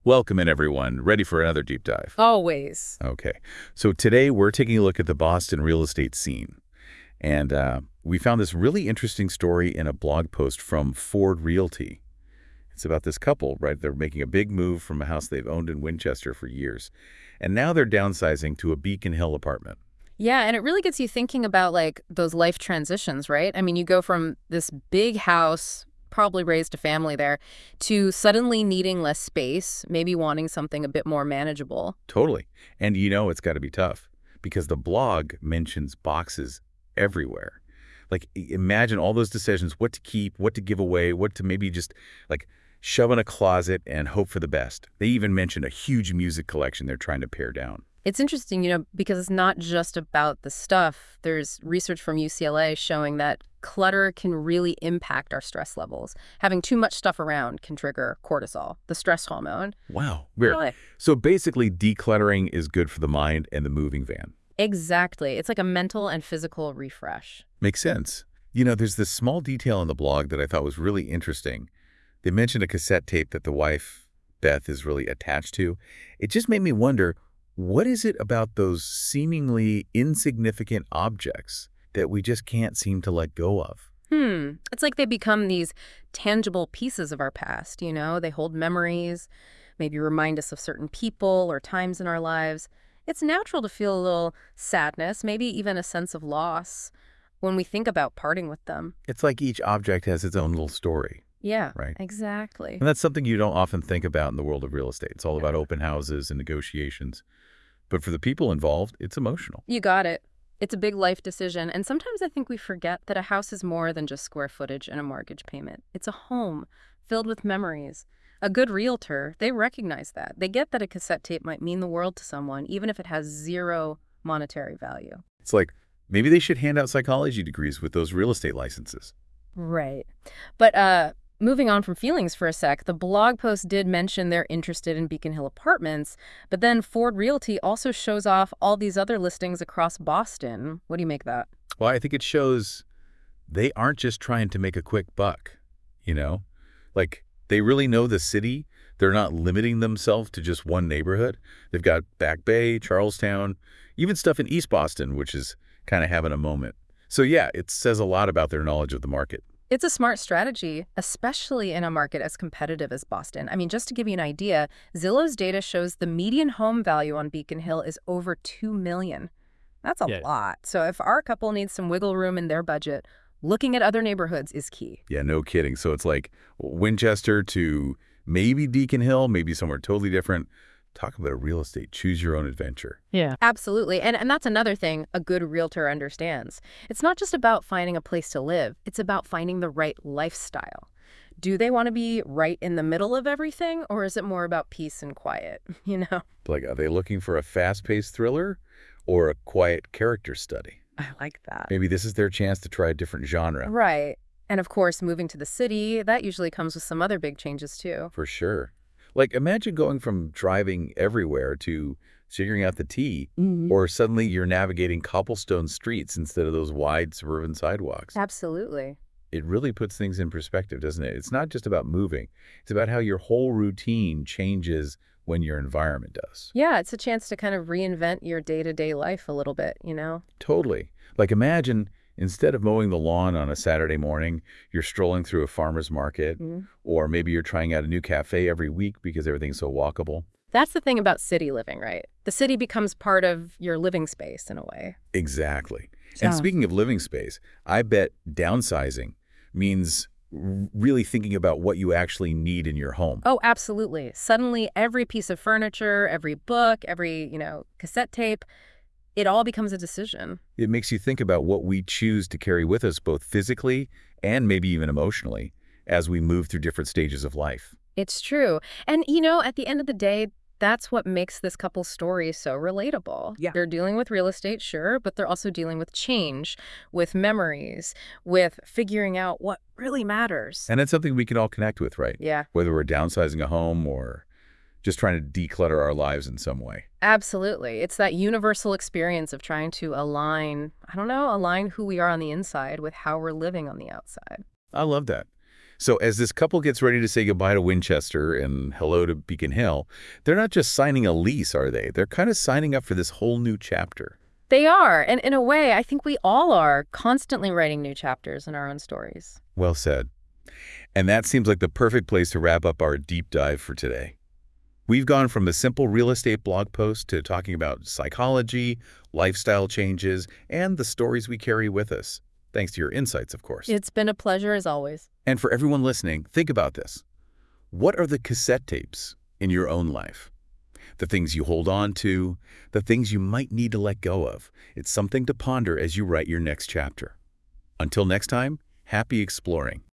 Welcome in, everyone. Ready for another deep dive? Always. Okay. So today we're taking a look at the Boston real estate scene. And we found this really interesting story in a blog post from Ford Realty. It's about this couple, right? They're making a big move from a house they've owned in Winchester for years. And now they're downsizing to a Beacon Hill apartment. Yeah, and it really gets you thinking about like those life transitions, right? I mean, you go from this big house, probably raised a family there, to suddenly needing less space, maybe wanting something a bit more manageable. Totally. And you know it's got to be tough because the blog mentions boxes everywhere. Like, imagine all those decisions, what to keep, what to give away, what to maybe just, like, shove in a closet and hope for the best. They even mentioned a huge music collection they're trying to pare down. It's interesting, because it's not just about the stuff. There's research from UCLA showing that clutter can really impact our stress levels. Having too much stuff around can trigger cortisol, the stress hormone. Wow, weird. Really? So basically, decluttering is good for the mind and the moving van. Exactly. It's like a mental and physical refresh. Makes sense. There's this small detail in the blog that I thought was really interesting. They mentioned a cassette tape that the wife, Beth, is really attached to. It just made me wonder, what is it about those seemingly insignificant objects that we just can't seem to let go of? It's like they become these tangible pieces of our past, They hold memories, maybe remind us of certain people or times in our lives. It's natural to feel a little sadness, maybe even a sense of loss when we think about parting with them. It's like each object has its own little story, Yeah, right? exactly. And that's something you don't often think about in the world of real estate. It's all about open houses and negotiations. But for the people involved, it's emotional. You got it. It's a big life decision, and sometimes I think we forget that a house is more than just square footage and a mortgage payment. It's a home filled with memories. A good realtor, they recognize that. They get that a cassette tape might mean the world to someone, even if it has zero monetary value. It's like maybe they should hand out psychology degrees with those real estate licenses. Right. But moving on from feelings for a sec, the blog post did mention they're interested in Beacon Hill Apartments, but then Ford Realty also shows off all these other listings across Boston. What do you make of that? Well, I think it shows they aren't just trying to make a quick buck, you know? Like, they really know the city. They're not limiting themselves to just one neighborhood. They've got Back Bay, Charlestown, even stuff in East Boston, which is kind of having a moment. So yeah, it says a lot about their knowledge of the market. It's a smart strategy, especially in a market as competitive as Boston. I mean, just to give you an idea, Zillow's data shows the median home value on Beacon Hill is over $2 million. That's a Yeah. lot. So if our couple needs some wiggle room in their budget, looking at other neighborhoods is key. Yeah, no kidding. So it's like Winchester to maybe Beacon Hill, maybe somewhere totally different. Talk about a real estate, choose your own adventure. Yeah. Absolutely. And that's another thing a good realtor understands. It's not just about finding a place to live. It's about finding the right lifestyle. Do they want to be right in the middle of everything, or is it more about peace and quiet, Like, are they looking for a fast-paced thriller or a quiet character study? I like that. Maybe this is their chance to try a different genre. Right. And of course, moving to the city, that usually comes with some other big changes too. For sure. Like, imagine going from driving everywhere to figuring out the T, or suddenly you're navigating cobblestone streets instead of those wide suburban sidewalks. Absolutely. It really puts things in perspective, doesn't it? It's not just about moving. It's about how your whole routine changes when your environment does. Yeah, it's a chance to kind of reinvent your day-to-day life a little bit. Totally. Like, imagine instead of mowing the lawn on a Saturday morning, you're strolling through a farmer's market, or maybe you're trying out a new cafe every week because everything's so walkable. That's the thing about city living, right? The city becomes part of your living space in a way. Exactly. And speaking of living space, I bet downsizing means really thinking about what you actually need in your home. Oh, absolutely. Suddenly, every piece of furniture, every book, every, cassette tape, it all becomes a decision. It makes you think about what we choose to carry with us both physically and maybe even emotionally as we move through different stages of life. It's true. And, at the end of the day, that's what makes this couple's story so relatable. Yeah. They're dealing with real estate, sure, but they're also dealing with change, with memories, with figuring out what really matters. And it's something we can all connect with, right? Yeah, Whether we're downsizing a home or just trying to declutter our lives in some way. absolutely. It's that universal experience of trying to align who we are on the inside with how we're living on the outside. I love that. So as this couple gets ready to say goodbye to Winchester and hello to Beacon Hill, they're not just signing a lease, are they? They're kind of signing up for this whole new chapter. They are, and in a way, I think we all are constantly writing new chapters in our own stories. Well said. And that seems like the perfect place to wrap up our deep dive for today. We've gone from a simple real estate blog post to talking about psychology, lifestyle changes, and the stories we carry with us. Thanks to your insights, of course. It's been a pleasure as always. And for everyone listening, think about this. What are the cassette tapes in your own life? The things you hold on to, the things you might need to let go of. It's something to ponder as you write your next chapter. Until next time, happy exploring.